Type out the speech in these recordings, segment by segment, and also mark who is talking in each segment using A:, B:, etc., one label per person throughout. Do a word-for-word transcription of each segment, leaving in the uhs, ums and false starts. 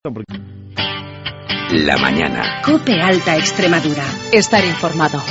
A: La mañana.
B: COPE Alta Extremadura. Estar informado.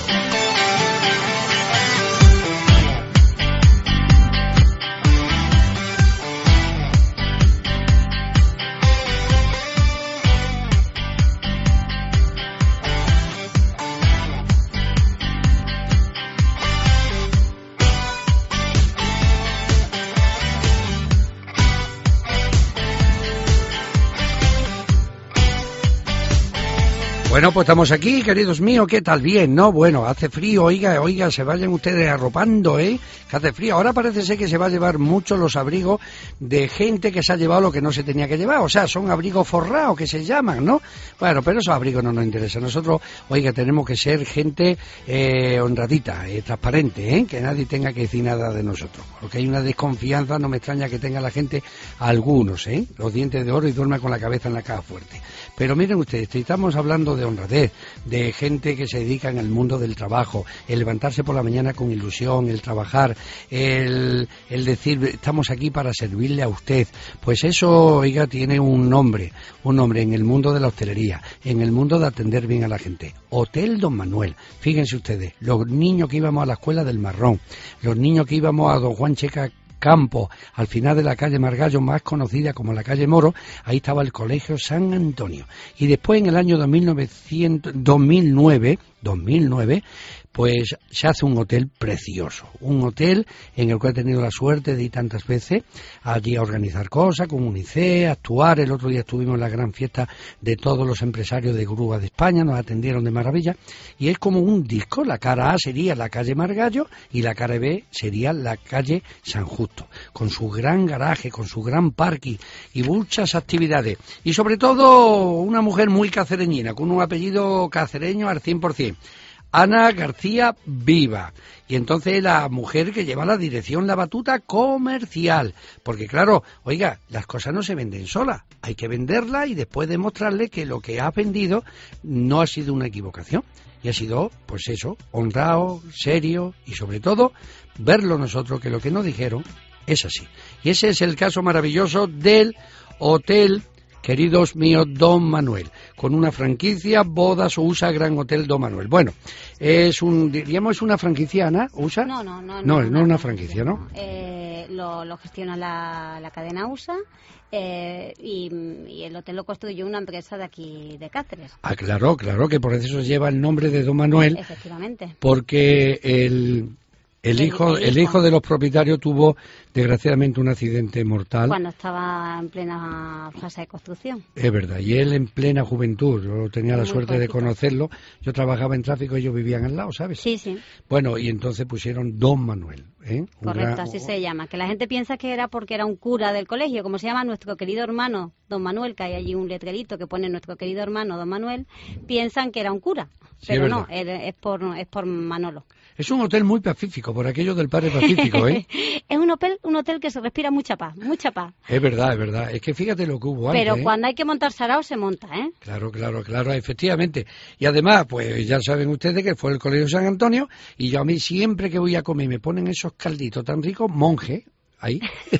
C: Bueno, pues estamos aquí, queridos míos, ¿qué tal? Bien, ¿no? Bueno, hace frío, oiga, oiga, se vayan ustedes arropando, ¿eh? Que hace frío. Ahora parece ser que se va a llevar mucho los abrigos de gente que se ha llevado lo que no se tenía que llevar. O sea, son abrigos forrados que se llaman, ¿no? Bueno, pero esos abrigos no nos interesan. Nosotros, oiga, tenemos que ser gente eh, honradita, eh, transparente, ¿eh? Que nadie tenga que decir nada de nosotros. Porque hay una desconfianza, no me extraña que tenga la gente, algunos, ¿eh? Los dientes de oro y duerma con la cabeza en la caja fuerte. Pero miren ustedes, estamos hablando de honradez, de gente que se dedica en el mundo del trabajo, el levantarse por la mañana con ilusión, el trabajar, el, el decir estamos aquí para servirle a usted, pues eso, oiga, tiene un nombre, un nombre en el mundo de la hostelería, en el mundo de atender bien a la gente. Hotel Don Manuel, fíjense ustedes, los niños que íbamos a la escuela del Marrón, los niños que íbamos a Don Juan Checa Campo, al final de la calle Margallo, más conocida como la calle Moro, ahí estaba el Colegio San Antonio. Y después, en el año dos mil nueve, pues se hace un hotel precioso, un hotel en el cual he tenido la suerte de ir tantas veces allí a organizar cosas, con UNICEF, actuar. El otro día estuvimos en la gran fiesta de todos los empresarios de grúa de España, nos atendieron de maravilla, y es como un disco. La cara A sería la calle Margallo y la cara B sería la calle San Justo, con su gran garaje, con su gran parking y muchas actividades, y sobre todo una mujer muy cacereñina, con un apellido cacereño al cien por cien. Ana García Viva, y entonces la mujer que lleva la dirección, la batuta comercial, porque claro, oiga, las cosas no se venden solas, hay que venderlas y después demostrarle que lo que has vendido no ha sido una equivocación, y ha sido, pues eso, honrado, serio, y sobre todo, verlo nosotros, que lo que nos dijeron es así. Y ese es el caso maravilloso del hotel, queridos míos, Don Manuel, con una franquicia, Bodas U S A Gran Hotel Don Manuel. Bueno, es un, diríamos, es una franquicia, Ana, U S A.
D: No, no, no.
C: No,
D: no,
C: no es una franquicia, ¿no?
D: Eh, lo, lo gestiona la, la cadena U S A eh, y, y el hotel lo construyó una empresa de aquí, de Cáceres.
C: Ah, claro, claro, que por eso lleva el nombre de Don Manuel.
D: Efectivamente.
C: Porque el... El hijo, el hijo de los propietarios tuvo, desgraciadamente, un accidente mortal.
D: Cuando estaba en plena fase de construcción.
C: Es verdad, y él en plena juventud, yo tenía la suerte de conocerlo, yo trabajaba en tráfico y ellos vivían al lado, ¿sabes?
D: Sí, sí.
C: Bueno, y entonces pusieron Don Manuel, ¿eh?
D: Correcto,
C: gran...
D: así se llama. Que la gente piensa que era porque era un cura del colegio, como se llama nuestro querido hermano Don Manuel, que hay allí un letrerito que pone nuestro querido hermano Don Manuel, piensan que era un cura,
C: sí,
D: pero
C: es
D: no, es por, es por Manolo.
C: Es un hotel muy pacífico, por aquello del Padre Pacífico, ¿eh?
D: Es un hotel, un hotel que se respira mucha paz, mucha paz.
C: Es verdad, es verdad. Es que fíjate lo que hubo antes.
D: Pero
C: ¿eh?
D: cuando hay que montar sarao, se monta, ¿eh?
C: Claro, claro, claro, efectivamente. Y además, pues ya saben ustedes que fue el Colegio San Antonio, y yo a mí siempre que voy a comer me ponen esos calditos tan ricos, monje, ahí.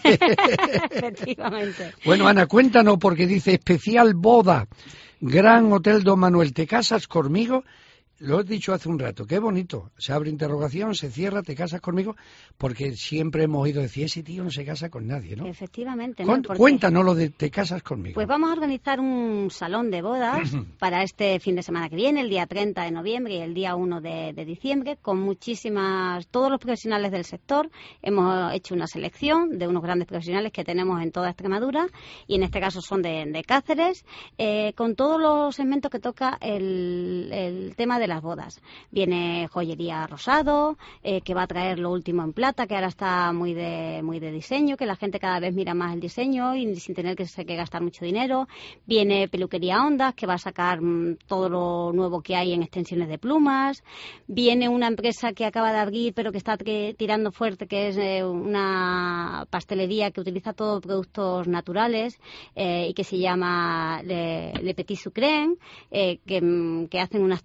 D: Efectivamente.
C: Bueno, Ana, cuéntanos, porque dice especial boda, Gran Hotel Don Manuel, ¿te casas conmigo? Lo he dicho hace un rato, qué bonito. Se abre interrogación, se cierra, ¿te casas conmigo? Porque siempre hemos oído decir, ese tío no se casa con nadie, ¿no?
D: Efectivamente. ¿no? Porque...
C: Cuéntanos lo de te casas conmigo.
D: Pues vamos a organizar un salón de bodas para este fin de semana que viene, el día treinta de noviembre y el día uno de, de diciembre, con muchísimas, todos los profesionales del sector. Hemos hecho una selección de unos grandes profesionales que tenemos en toda Extremadura, y en este caso son de, de Cáceres, eh, con todos los segmentos que toca el, el tema de las bodas. Viene joyería rosado, eh, que va a traer lo último en plata, que ahora está muy de muy de diseño, que la gente cada vez mira más el diseño y sin tener que, que gastar mucho dinero. Viene peluquería Ondas, que va a sacar mmm, todo lo nuevo que hay en extensiones de plumas. Viene una empresa que acaba de abrir, pero que está tirando fuerte, que es eh, una pastelería que utiliza todos productos naturales eh, y que se llama Le, Le Petit Sucre, eh, que, que hacen unas tartas impresionantes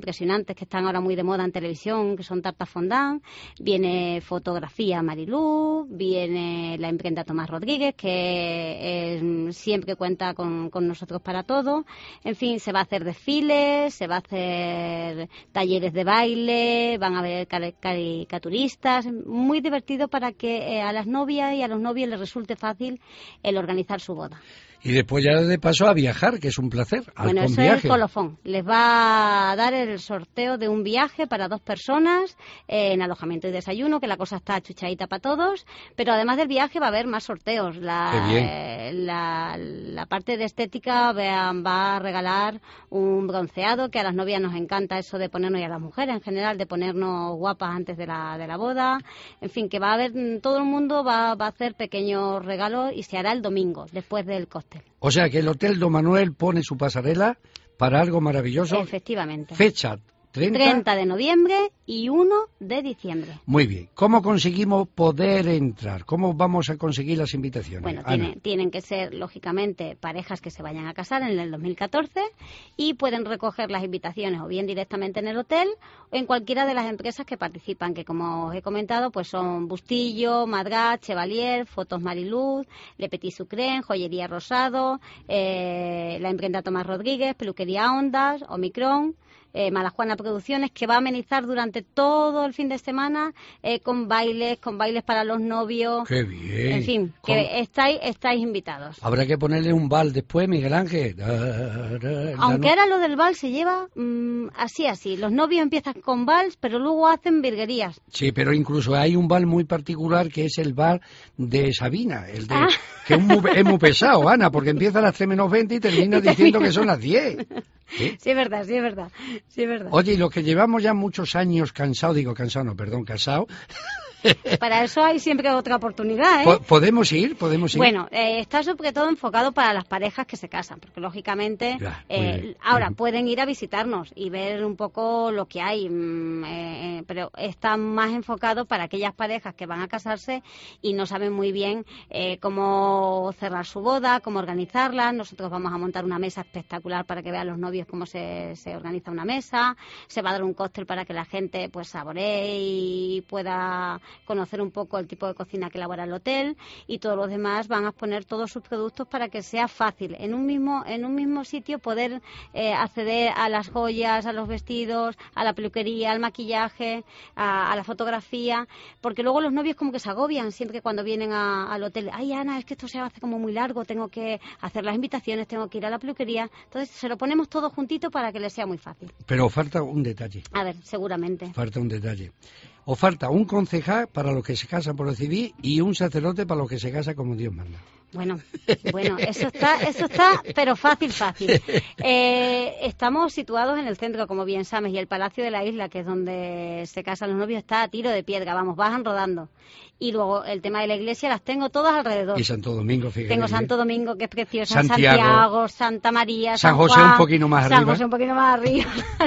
D: impresionantes que están ahora muy de moda en televisión, que son tartas fondant, viene fotografía Marilú, viene la imprenta Tomás Rodríguez, que es, siempre cuenta con, con nosotros para todo. En fin, se va a hacer desfiles, se va a hacer talleres de baile, van a haber caricaturistas, muy divertido para que eh, a las novias y a los novios les resulte fácil el organizar su boda.
C: Y después ya de paso a viajar, que es un placer.
D: Bueno, eso es el colofón. Les va a dar el sorteo de un viaje para dos personas eh, en alojamiento y desayuno, que la cosa está chuchadita para todos. Pero además del viaje va a haber más sorteos. La, eh, la, la parte de estética va, va a regalar un bronceado, que a las novias nos encanta eso de ponernos, y a las mujeres en general, de ponernos guapas antes de la, de la boda. En fin, que va a haber, todo el mundo va, va a hacer pequeños regalos y se hará el domingo, después del cóctel.
C: O sea que el Hotel Don Manuel pone su pasarela para algo maravilloso.
D: Efectivamente.
C: Fecha treinta.
D: treinta de noviembre y uno de diciembre.
C: Muy bien. ¿Cómo conseguimos poder entrar? ¿Cómo vamos a conseguir las invitaciones?
D: Bueno, tiene, tienen que ser, lógicamente, parejas que se vayan a casar en el dos mil catorce y pueden recoger las invitaciones o bien directamente en el hotel o en cualquiera de las empresas que participan, que como os he comentado, pues son Bustillo, Madrat, Chevalier, Fotos Mariluz, Le Petit Sucre, Joyería Rosado, eh, la imprenta Tomás Rodríguez, Peluquería Ondas, Omicron, Eh, Malajuana Producciones, que va a amenizar durante todo el fin de semana eh, con bailes, con bailes para los novios.
C: ¡Qué bien!
D: En fin, que ¿Cómo? estáis estáis invitados.
C: Habrá que ponerle un bal después, Miguel Ángel.
D: Aunque no... ahora lo del bal se lleva mmm, así, así. Los novios empiezan con vals, pero luego hacen virguerías.
C: Sí, pero incluso hay un bal muy particular que es el bal de Sabina, el de,
D: ah.
C: que es muy, es muy pesado, Ana, porque empieza a las tres menos veinte y termina diciendo que son las diez.
D: ¿Sí? Sí, es verdad, sí, es verdad. Sí, es verdad.
C: Oye, y los que llevamos ya muchos años cansados, digo cansado, no, perdón, casado.
D: Para eso hay siempre otra oportunidad, ¿eh?
C: ¿Podemos ir? ¿Podemos ir?
D: Bueno, eh, está sobre todo enfocado para las parejas que se casan, porque lógicamente
C: ya,
D: eh, ahora pueden ir a visitarnos y ver un poco lo que hay, mmm, eh, pero está más enfocado para aquellas parejas que van a casarse y no saben muy bien eh, cómo cerrar su boda, cómo organizarla. Nosotros vamos a montar una mesa espectacular para que vean los novios cómo se, se organiza una mesa. Se va a dar un cóctel para que la gente pues saboree y pueda conocer un poco el tipo de cocina que elabora el hotel, y todos los demás van a exponer todos sus productos para que sea fácil en un mismo en un mismo sitio poder eh, acceder a las joyas, a los vestidos, a la peluquería, al maquillaje, a, a la fotografía, porque luego los novios como que se agobian siempre cuando vienen a, al hotel. Ay, Ana, es que esto se hace como muy largo, tengo que hacer las invitaciones, tengo que ir a la peluquería. Entonces se lo ponemos todo juntito para que les sea muy fácil.
C: Pero falta un detalle.
D: A ver, seguramente.
C: Falta un detalle. O falta un concejal para los que se casan por lo civil y un sacerdote para los que se casan como Dios manda.
D: Bueno, bueno, eso está, eso está, pero fácil, fácil. Eh, estamos situados en el centro, como bien sabes, y el Palacio de la Isla, que es donde se casan los novios, está a tiro de piedra, vamos, bajan rodando. Y luego el tema de la iglesia las tengo todas alrededor.
C: Y Santo Domingo, fíjate.
D: Tengo Santo Domingo, que es preciosa,
C: Santiago,
D: Santiago, Santa María,
C: San,
D: San
C: José
D: Juan,
C: un poquito más
D: San
C: arriba.
D: José un poquito más arriba.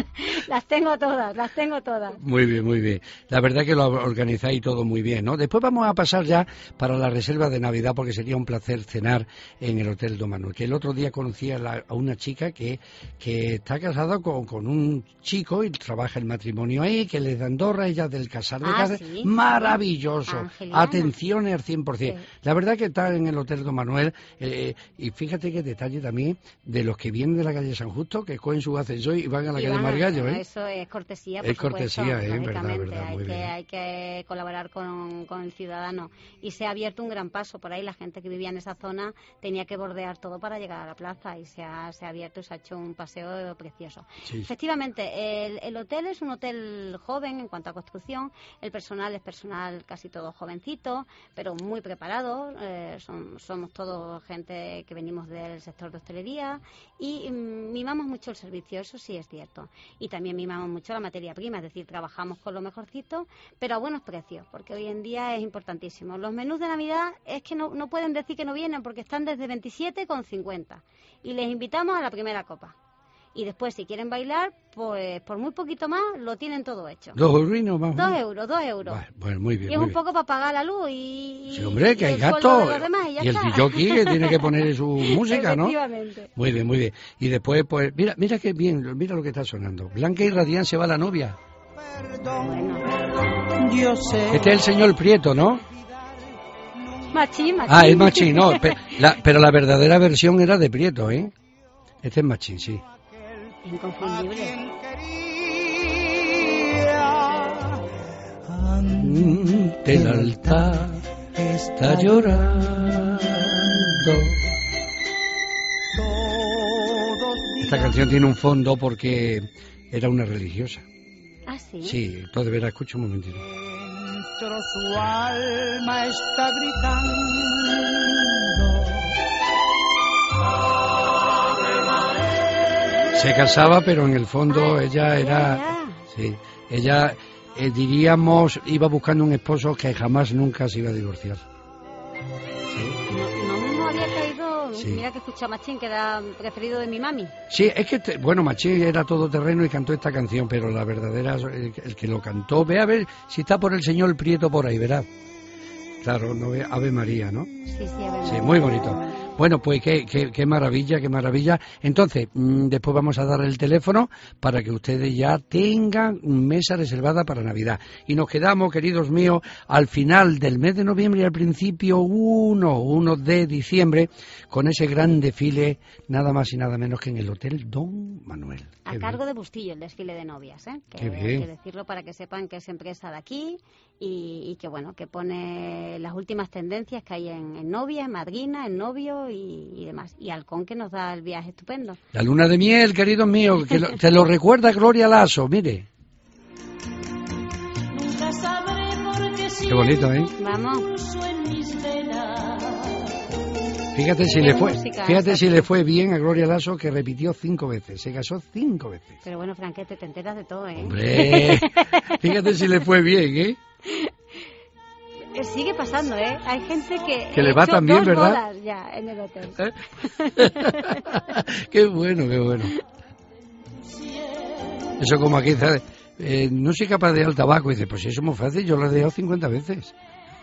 D: Las tengo todas, las tengo todas.
C: Muy bien, muy bien. La verdad que lo organizáis todo muy bien, ¿no? Después vamos a pasar ya para la reserva de Navidad, porque sería un placer cenar en el Hotel Don Manuel. Que el otro día conocí a, la, a una chica que, que está casada con, con un chico y trabaja el matrimonio ahí, que le da Andorra, ella del casar de
D: ah,
C: casa.
D: ¿sí?
C: Maravilloso.
D: Angeliana.
C: Atención al cien por ciento. Sí. La verdad que está en el Hotel Don Manuel, eh, y fíjate qué detalle también de los que vienen de la calle San Justo, que cogen su ascensor y van a la
D: y
C: calle Margallo, ¿eh?
D: Eso es cortesía, por
C: es
D: supuesto,
C: cortesía, ¿eh? Verdad, verdad,
D: hay
C: muy
D: que,
C: bien.
D: hay que colaborar con, con el ciudadano. Y se ha abierto un gran paso por ahí. La gente que vivía en esa zona tenía que bordear todo para llegar a la plaza, y se ha, se ha abierto y se ha hecho un paseo precioso. Sí. Efectivamente, el, el hotel es un hotel joven en cuanto a construcción. El personal es personal casi todo jovencito, pero muy preparado. Eh, son, somos todos gente que venimos del sector de hostelería y mm, mimamos mucho el servicio, eso sí es cierto. Y también mimamos mucho la materia prima, es decir, trabajamos con lo mejorcito, pero a buenos precios, porque hoy en día es importantísimo. Los menús de Navidad es que no, no pueden decir que no vienen, porque están desde veintisiete con cincuenta y les invitamos a la primera copa. y después si quieren bailar, pues por muy poquito más lo tienen todo hecho.
C: ¿Dos eurinos más?
D: Dos euros, dos euros.
C: Bueno, bueno, muy bien.
D: Y es
C: muy
D: un
C: bien.
D: poco para pagar la luz y...
C: Sí, hombre, que
D: y
C: hay
D: el sueldo
C: gasto.
D: de los demás y ya
C: Y el
D: está.
C: disjockey que tiene que poner su música, ¿no?
D: Efectivamente.
C: Muy bien, muy bien. Y después, pues, mira, mira qué bien, mira lo que está sonando. Blanca y radiante se va la novia.
D: Bueno.
E: Yo sé.
C: Este es el señor Prieto, ¿no?
D: Machín, machín.
C: Ah, es Machín, no. pe- la- pero la verdadera versión era de Prieto, ¿eh? Este es Machín, sí.
D: Inconfundible.
C: Ante el altar está llorando. Esta canción tiene un fondo porque era una religiosa.
D: Ah, sí.
C: Sí, entonces verá, escucha un momentito.
E: Dentro su alma está gritando.
C: Se casaba, pero en el fondo
D: Ah,
C: ella
D: ya,
C: era...
D: ya.
C: Sí, ella, eh, diríamos, iba buscando un esposo que jamás nunca se iba a divorciar.
D: No, no me había caído.
C: Sí.
D: Mira que escuché a Machín, que era preferido de mi mami.
C: Sí, es que, te- bueno, Machín era todoterreno y cantó esta canción, pero la verdadera, el, el que lo cantó, ve a ver si está por el señor Prieto por ahí, verá. Claro, no ve Ave María, ¿no?
D: Sí, sí, a ver.
C: Sí, muy bonito. Bueno, pues qué, qué, qué maravilla, qué maravilla. Entonces, mmm, después vamos a dar el teléfono para que ustedes ya tengan mesa reservada para Navidad. Y nos quedamos, queridos míos, al final del mes de noviembre y al principio uno, uno de diciembre, con ese gran desfile, nada más y nada menos que en el Hotel Don Manuel.
D: A
C: Qué
D: cargo
C: bien.
D: de Bustillo, el desfile de novias, ¿eh? Que,
C: Qué bien.
D: hay que decirlo para que sepan que es empresa de aquí y, y que, bueno, que pone las últimas tendencias que hay en, en novia, en madrina, en novio y, y demás. Y Halcón, que nos da el viaje estupendo.
C: La luna de miel, queridos míos, que lo- te lo recuerda Gloria Lasso, mire.
E: Nunca sabré por qué
C: Qué bonito, ¿eh?
D: Vamos.
E: pulso en mis venas.
C: Fíjate si
D: Qué
C: le fue,
D: música
C: fíjate
D: esa,
C: si
D: tío.
C: le fue bien a Gloria Lasso, que repitió cinco veces, se casó cinco veces.
D: Pero bueno, Franquete, te enteras de todo, ¿eh?
C: Hombre, fíjate si le fue bien, ¿eh?
D: Eh, Sigue pasando, ¿eh? Hay gente que...
C: Que
D: he
C: le va
D: hecho
C: tan bien,
D: dos
C: ¿verdad?
D: bodas ya en el hotel.
C: Qué bueno, qué bueno. Eso como aquí, ¿sabes? Eh, no soy capaz de dejar el tabaco. Y dice, pues eso es muy fácil, yo lo he dejado cincuenta veces.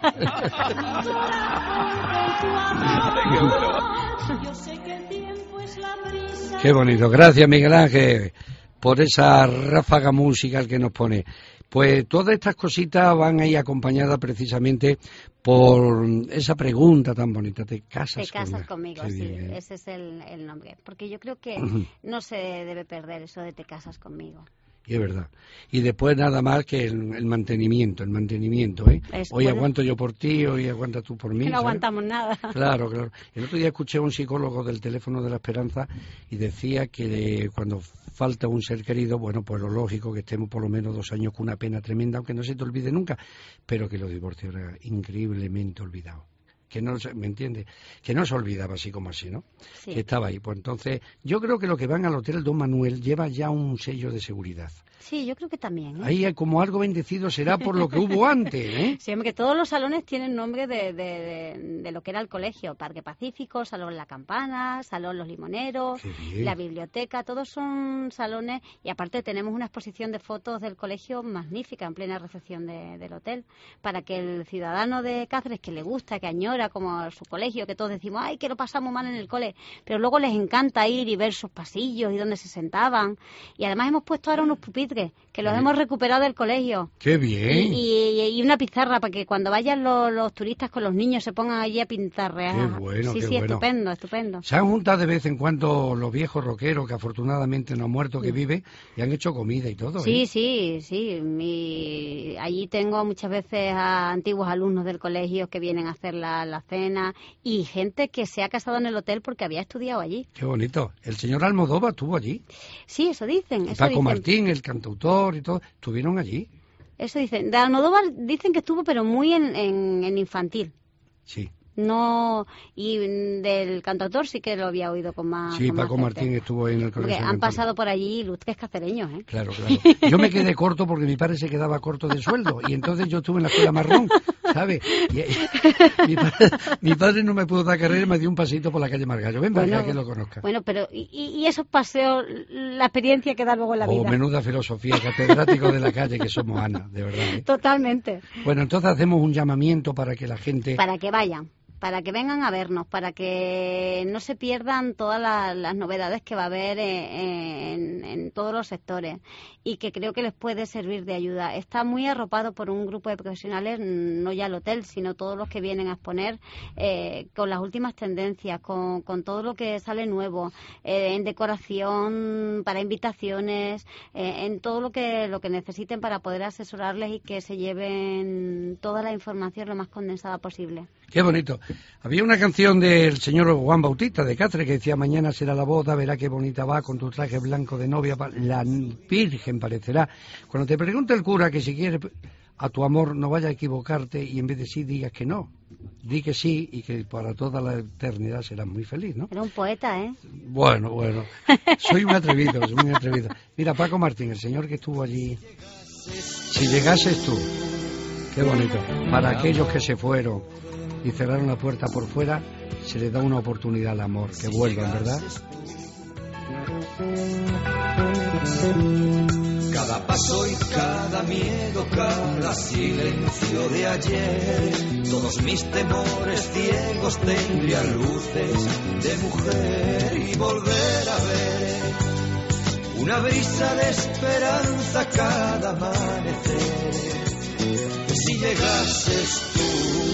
E: Yo sé que el tiempo es la brisa.
C: Qué bonito. Gracias, Miguel Ángel, por esa ráfaga musical que nos pone. Pues todas estas cositas van ahí acompañadas precisamente por esa pregunta tan bonita. ¿Te casas,
D: Te casas
C: conmigo?
D: conmigo,
C: Qué
D: sí,
C: bien.
D: ese es el, el nombre. Porque yo creo que no se debe perder eso de te casas conmigo.
C: Y es verdad. Y después nada más que el, el mantenimiento, el mantenimiento, ¿eh?
D: Eso,
C: Hoy
D: bueno.
C: aguanto yo por ti, hoy aguantas tú por mí.
D: Que no
C: ¿sabes?
D: aguantamos nada.
C: Claro, claro. El otro día escuché a un psicólogo del teléfono de la esperanza y decía que eh, cuando falta un ser querido, bueno, pues lo lógico que estemos por lo menos dos años con una pena tremenda, aunque no se te olvide nunca, pero que los divorcios eran increíblemente olvidados. Que no, se- ¿me entiendes? Que no se olvidaba así como así, ¿no?
D: Sí.
C: Que estaba ahí. Pues entonces, yo creo que los que van al Hotel Don Manuel lleva ya un sello de seguridad.
D: Sí, yo creo que también. ¿eh?
C: Ahí como algo bendecido será por lo que hubo antes, ¿eh?
D: Sí, hombre, que todos los salones tienen nombre de, de, de, de lo que era el colegio. Parque Pacífico, Salón La Campana, Salón Los Limoneros,
C: Qué bien.
D: la biblioteca, todos son salones. Y aparte tenemos una exposición de fotos del colegio magnífica en plena recepción de- del hotel, para que el ciudadano de Cáceres que le gusta, que añora como su colegio, que todos decimos, ay, que lo pasamos mal en el cole, pero luego les encanta ir y ver sus pasillos y dónde se sentaban. Y además hemos puesto ahora unos pupitres, que los
C: Bien.
D: hemos recuperado del colegio.
C: ¡Qué bien!
D: Y, y- y una pizarra para que cuando vayan los, los turistas con los niños se pongan allí a pintarrear.
C: Qué bueno,
D: sí,
C: qué
D: sí,
C: bueno.
D: estupendo, estupendo.
C: Se han juntado de vez en cuando los viejos rockeros que afortunadamente no han muerto, que viven, y han hecho comida y todo,
D: Sí,
C: ¿eh?
D: sí, sí. Mi- allí tengo muchas veces a antiguos alumnos del colegio que vienen a hacer la, la cena y gente que se ha casado en el hotel porque había estudiado allí.
C: Qué bonito. El señor Almodóvar estuvo allí.
D: Sí, eso dicen.
C: Y
D: Eso
C: Paco
D: dicen.
C: Martín, el cantautor y todo, estuvieron allí.
D: Eso dicen. De Almodóvar dicen que estuvo, pero muy en, en, en infantil.
C: Sí,
D: No, y mm, del cantautor sí que lo había oído con más.
C: sí,
D: con más
C: Paco
D: certeza.
C: Martín estuvo en el
D: Porque
C: colegio.
D: han pasado por allí ilustres cacereños, ¿eh?
C: Claro, claro. Yo me quedé corto porque mi padre se quedaba corto de sueldo y entonces yo estuve en la escuela marrón. ¿sabes? Y, y, mi, padre, mi padre no me pudo dar carrera y me dio un pasito por la calle Margallo. Ven, bueno, para que lo conozca.
D: Bueno, pero ¿y, y esos paseos, la experiencia que da luego en la
C: oh,
D: vida?
C: Menuda filosofía, catedrático de la calle que somos, Ana, de verdad. ¿eh?
D: Totalmente.
C: Bueno, entonces hacemos un llamamiento para que la gente...
D: Para que vayan. Para que vengan a vernos, para que no se pierdan todas la, las novedades que va a haber en, en, en todos los sectores y que creo que les puede servir de ayuda. Está muy arropado por un grupo de profesionales, no ya el hotel, sino todos los que vienen a exponer eh, con las últimas tendencias, con, con todo lo que sale nuevo, eh, en decoración, para invitaciones, eh, en todo lo que, lo que necesiten para poder asesorarles y que se lleven toda la información lo más condensada posible.
C: Qué bonito. Había una canción del señor Juan Bautista de Cáceres que decía: mañana será la boda, verá qué bonita va con tu traje blanco de novia, la Virgen parecerá. Cuando te pregunta el cura que si quiere a tu amor no vaya a equivocarte y en vez de sí digas que no, di que sí y que para toda la eternidad serás muy feliz, ¿no?
D: Era un poeta, ¿eh?
C: Bueno, bueno. Soy un atrevido, soy muy atrevido. Mira, Paco Martín, el señor que estuvo allí. Si llegases tú, qué bonito. Para aquellos que se fueron y cerraron la puerta por fuera, se les da una oportunidad al amor, que vuelvan, ¿verdad?
F: Cada paso y cada miedo, cada silencio de ayer, todos mis temores ciegos tendrían luces de mujer y volver a ver una brisa de esperanza cada amanecer. Si llegases tú,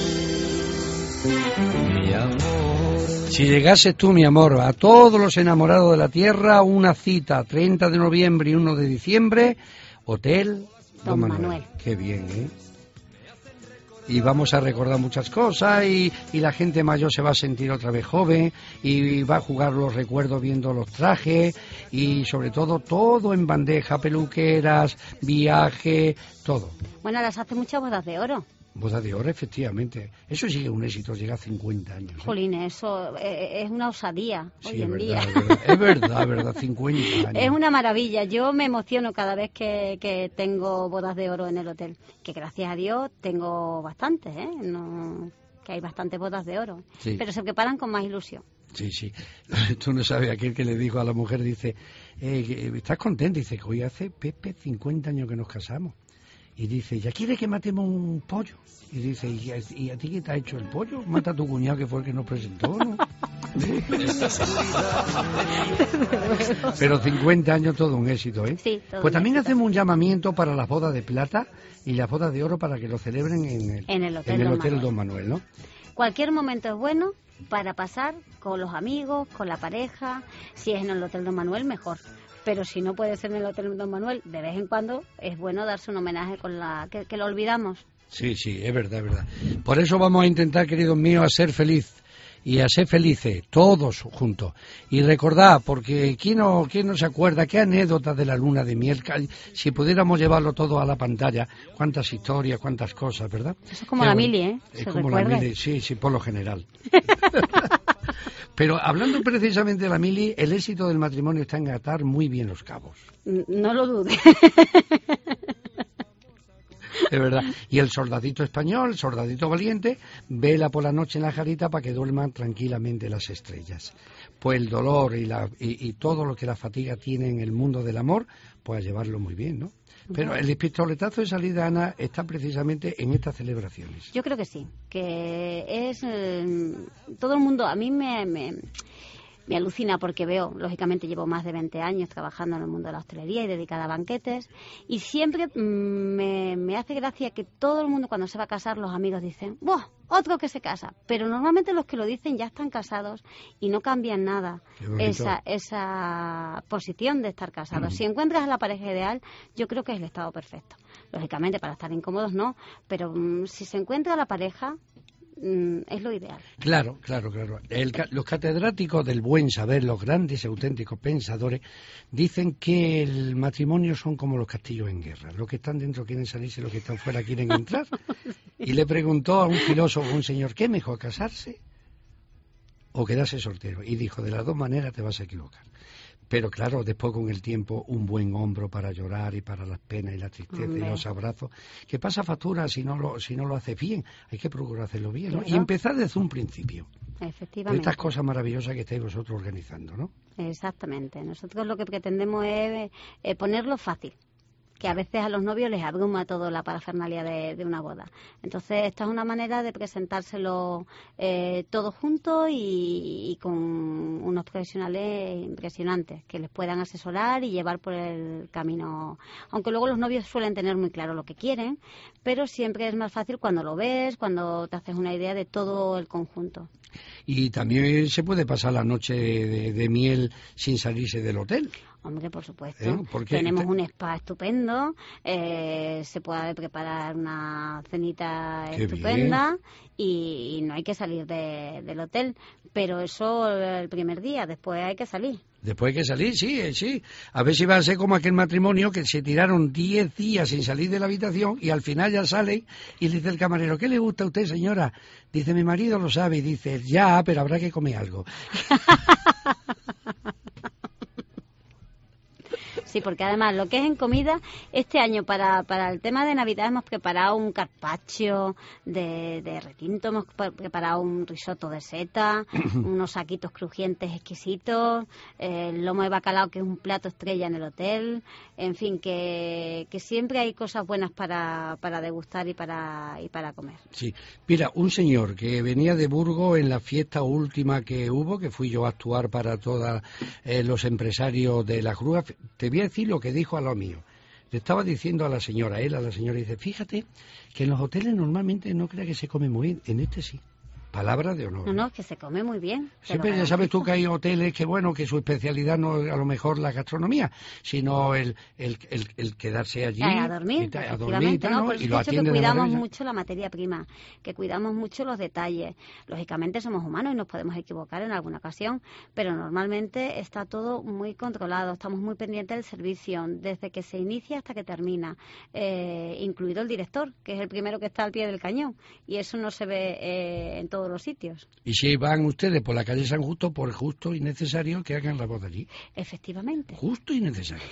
F: mi amor.
C: Si llegases tú, mi amor, a todos los enamorados de la tierra, una cita, treinta de noviembre y uno de diciembre, Hotel Don, Don Manuel. Manuel. Qué bien, ¿eh? Y vamos a recordar muchas cosas y, y la gente mayor se va a sentir otra vez joven y va a jugar los recuerdos viendo los trajes y sobre todo todo en bandeja, peluqueras, viaje, todo.
D: Bueno, las hace muchas bodas de oro.
C: Boda de oro, efectivamente. Eso sí que es un éxito, llega a cincuenta años. ¿eh?
D: Jolín, eso es una osadía
C: sí,
D: hoy en
C: verdad,
D: día.
C: Es verdad, es verdad, es verdad, cincuenta años.
D: Es una maravilla. Yo me emociono cada vez que, que tengo bodas de oro en el hotel. Que gracias a Dios tengo bastantes, ¿eh? No, que hay bastantes bodas de oro. Sí. Pero se preparan con más ilusión.
C: Sí, sí. Tú no sabes, aquel que le dijo a la mujer, dice, eh, ¿estás contenta? Dice que hoy hace, Pepe, cincuenta años que nos casamos. Y dice, ¿ya quiere que matemos un pollo? Y dice, ¿y a, ¿y a ti qué te ha hecho el pollo? Mata a tu cuñado que fue el que nos presentó, ¿no? Pero cincuenta años todo un éxito, ¿eh?
D: Sí, todo
C: pues también
D: éxito.
C: Hacemos un llamamiento para las bodas de plata y las bodas de oro para que lo celebren en el,
D: en el Hotel,
C: en el
D: Don,
C: hotel
D: Manuel.
C: Don Manuel, ¿no?
D: Cualquier momento es bueno para pasar con los amigos, con la pareja. Si es en el Hotel Don Manuel, mejor. Pero si no puede ser en el Hotel Don Manuel, de vez en cuando es bueno darse un homenaje con la que, que lo olvidamos.
C: Sí, sí, es verdad, es verdad. Por eso vamos a intentar, queridos míos, a ser feliz y a ser felices, todos juntos. Y recordad, porque ¿quién no, quién no se acuerda qué anécdotas de la luna de miel? Si pudiéramos llevarlo todo a la pantalla, cuántas historias, cuántas cosas, ¿verdad?
D: Eso es como
C: qué
D: la
C: bueno.
D: mili, ¿eh?
C: Es como la mili, sí, sí, por lo general. Pero hablando precisamente de la mili, el éxito del matrimonio está en atar muy bien los cabos.
D: No lo dudes.
C: Es verdad. Y el soldadito español, el soldadito valiente, vela por la noche en la jarita para que duerman tranquilamente las estrellas. Pues el dolor y, la, y, y todo lo que la fatiga tiene en el mundo del amor, pues a llevarlo muy bien, ¿no? Pero el pistoletazo de salida, Ana, está precisamente en estas celebraciones.
D: Yo creo que sí, que es eh, todo el mundo, a mí me, me, me alucina porque veo, lógicamente llevo más de veinte años trabajando en el mundo de la hostelería y dedicada a banquetes y siempre mm, me, me hace gracia que todo el mundo cuando se va a casar, los amigos dicen, ¡buah! Otro que se casa, pero normalmente los que lo dicen ya están casados y no cambian nada esa, esa posición de estar casados. Mm. Si encuentras a la pareja ideal, yo creo que es el estado perfecto. Lógicamente, para estar incómodos no, pero mm, si se encuentra la pareja, mm, es lo ideal.
C: Claro, claro, claro. El, los catedráticos del buen saber, los grandes y auténticos pensadores, dicen que el matrimonio son como los castillos en guerra. Los que están dentro quieren salirse, los que están fuera quieren entrar. Y le preguntó a un filósofo, un señor, ¿qué mejor, casarse o quedarse soltero? Y dijo, de las dos maneras te vas a equivocar. Pero claro, después con el tiempo, un buen hombro para llorar y para las penas y la tristeza
D: Hombre.
C: y los abrazos, que pasa factura si no lo si no lo haces bien. Hay que procurar hacerlo bien, ¿no?
D: Claro.
C: Y empezar desde un principio. De
D: Efectivamente.
C: estas cosas maravillosas que estáis vosotros organizando, ¿no?
D: Exactamente. Nosotros lo que pretendemos es eh, ponerlo fácil, que a veces a los novios les abruma todo la parafernalia de, de una boda. Entonces, esta es una manera de presentárselo eh, todo junto y, y con unos profesionales impresionantes que les puedan asesorar y llevar por el camino. Aunque luego los novios suelen tener muy claro lo que quieren, pero siempre es más fácil cuando lo ves, cuando te haces una idea de todo el conjunto.
C: Y también se puede pasar la noche de, de miel sin salirse del hotel.
D: Hombre, por supuesto.
C: ¿Eh? Porque
D: Tenemos
C: te...
D: un spa estupendo, eh, se puede preparar una cenita
C: Qué
D: estupenda y, y no hay que salir de, del hotel. Pero eso el primer día, después hay que salir.
C: Después hay que salir, sí, eh, sí. A ver si va a ser como aquel matrimonio que se tiraron diez días sin salir de la habitación y al final ya salen y le dice el camarero, ¿qué le gusta a usted, señora? Dice, mi marido lo sabe. Y dice, ya, pero habrá que comer algo.
D: Sí, porque además lo que es en comida, este año para, para el tema de Navidad hemos preparado un carpaccio de, de retinto, hemos preparado un risotto de seta, unos saquitos crujientes exquisitos, eh, el lomo de bacalao que es un plato estrella en el hotel, en fin, que, que siempre hay cosas buenas para, para degustar y para, y para comer.
C: Sí, mira, un señor que venía de Burgos en la fiesta última que hubo, que fui yo a actuar para todos eh, los empresarios de la Cruz, te voy a decir lo que dijo a lo mío. Le estaba diciendo a la señora, él a la señora, dice, fíjate que en los hoteles normalmente no crea que se come muy bien, en este sí. Palabra de honor.
D: No, no, que se come muy bien.
C: Siempre ya sabes tú que hay hoteles que, bueno, que su especialidad no es a lo mejor la gastronomía, sino el, el, el, el quedarse allí.
D: A dormir,
C: y, ta, a dormir y, tal,
D: no,
C: ¿no?
D: por
C: Y
D: eso
C: lo
D: he dicho que
C: atienden de
D: cuidamos
C: maravilla.
D: mucho la materia prima, que cuidamos mucho los detalles. Lógicamente somos humanos y nos podemos equivocar en alguna ocasión, pero normalmente está todo muy controlado, estamos muy pendientes del servicio, desde que se inicia hasta que termina, eh, incluido el director, que es el primero que está al pie del cañón, y eso no se ve eh, en todos los sitios.
C: Y si van ustedes por la calle San Justo, por justo y necesario que hagan la boda allí.
D: Efectivamente.
C: Justo y necesario.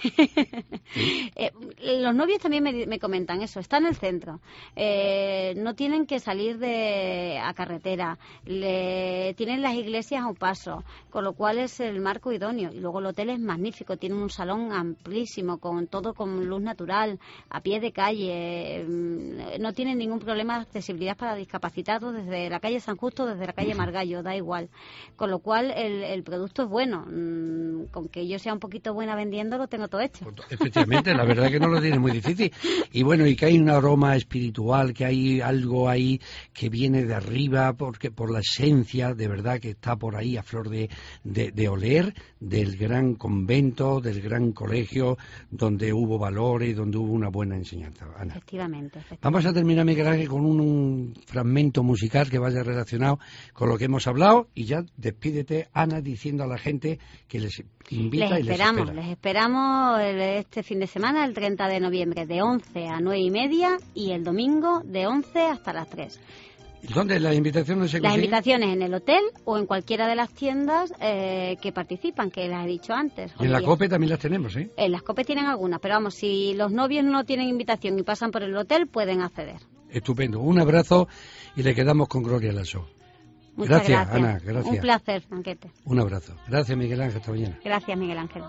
D: eh, los novios también me, me comentan eso, está en el centro, eh, no tienen que salir de a carretera, le, tienen las iglesias a un paso, con lo cual es el marco idóneo. Y luego el hotel es magnífico, tiene un salón amplísimo, con todo con luz natural, a pie de calle, eh, no tienen ningún problema de accesibilidad para discapacitados desde la calle San Justo, desde la calle Margallo, da igual. Con lo cual el, el producto es bueno. Mm, con que yo sea un poquito buena vendiendo lo tengo todo hecho.
C: Efectivamente, la verdad que no lo tiene muy difícil. Y bueno, y que hay un aroma espiritual, que hay algo ahí que viene de arriba, porque por la esencia de verdad que está por ahí a flor de, de, de oler, del gran convento, del gran colegio, donde hubo valores, donde hubo una buena enseñanza. Ana.
D: Efectivamente, efectivamente.
C: Vamos a terminar, Miguel Ángel, con un, un fragmento musical que vaya relacionado con lo que hemos hablado y ya despídete, Ana, diciendo a la gente que les invita
D: les
C: y
D: esperamos,
C: les espera.
D: Les esperamos este fin de semana, el treinta de noviembre, de once a nueve y media y el domingo de once hasta las tres.
C: ¿Dónde las invitaciones se
D: Las
C: consiguen?
D: invitaciones en el hotel o en cualquiera de las tiendas eh, que participan, que las he dicho antes.
C: Y en la COPE también las tenemos, ¿eh?
D: En las COPE tienen algunas, pero vamos, si los novios no tienen invitación y pasan por el hotel, pueden acceder.
C: Estupendo. Un abrazo y le quedamos con Gloria Lasso.
D: Muchas
C: Gracias,
D: gracias,
C: Ana, gracias.
D: Un placer, Franquete.
C: Un abrazo. Gracias, Miguel Ángel. Hasta mañana.
D: Gracias, Miguel Ángel.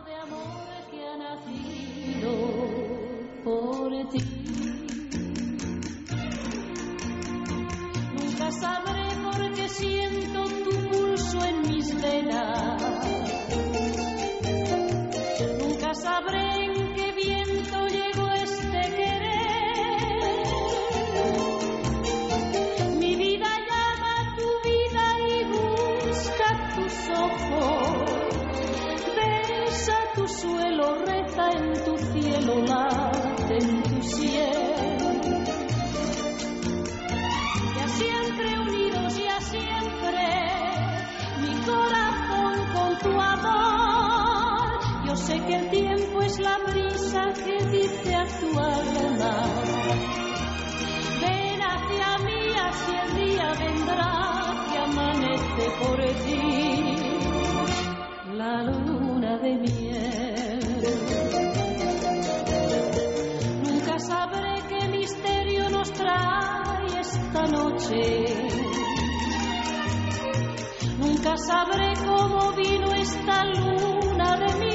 E: Nunca sabré por qué siento tu pulso en mis venas. Nunca sabré en qué viento llegó este querer. Mi vida llama a tu vida y busca tus ojos. Besa tu suelo, reza en tu cielo, late en tu cielo. Ya siempre unidos, ya siempre, mi corazón con tu amor. Yo sé que el tiempo es la brisa que dice a tu alma: ven hacia mí, así el día vendrá que amanece por ti. La luna de miel. esta noche. Nunca sabré cómo vino esta luna de mi